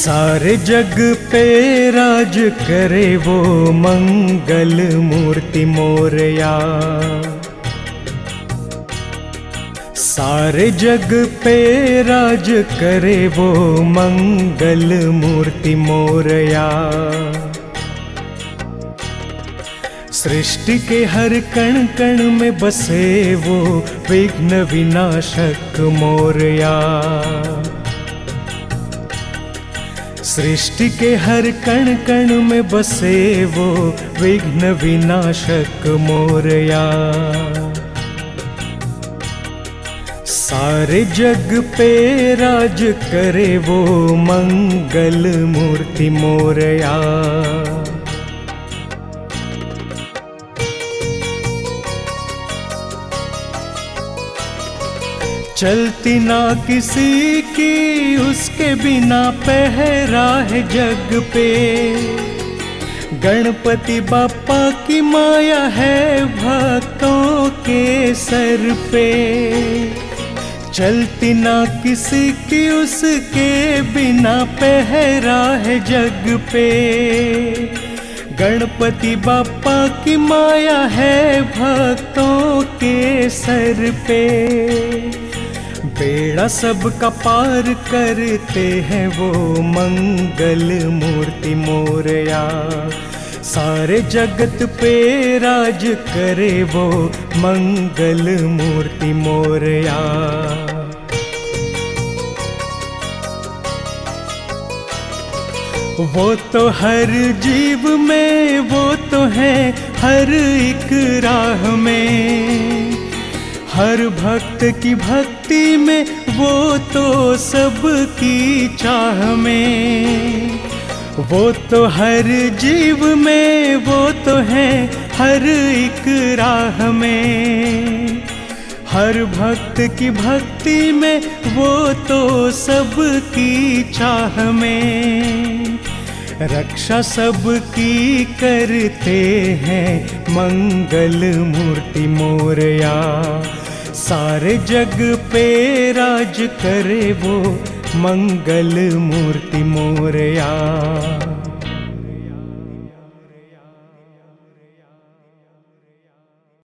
सारे जग पे राज करे वो मंगल मूर्ति मोरया। सारे जग पे राज करे वो मंगल मूर्ति मोरया। सृष्टि के हर कण कण में बसे वो विघ्न विनाशक मोरया। सृष्टि के हर कण कण में बसे वो विघ्न विनाशक मोरया। सारे जग पे राज करे वो मंगल मूर्ति मोरया। चलती ना किसी की उसके बिना पहरा है जग पे। गणपति बाप्पा की माया है भक्तों के सर पे। चलती ना किसी की उसके बिना पहरा है जग पे। गणपति बाप्पा की माया है भक्तों के सर पे। बेड़ा सबका पार करते हैं वो मंगल मूर्ति मोरया। सारे जगत पे राज करे वो मंगल मूर्ति मोरया। वो तो हर जीव में, वो तो है हर एक राह में। हर भक्त की भक्ति में, वो तो सबकी चाह में। वो तो हर जीव में, वो तो है हर एक राह में। हर भक्त की भक्ति में, वो तो सबकी चाह में। रक्षा सबकी करते हैं मंगल मूर्ति मोरया। सारे जग पे राज करे वो मंगल मूर्ति मोरया।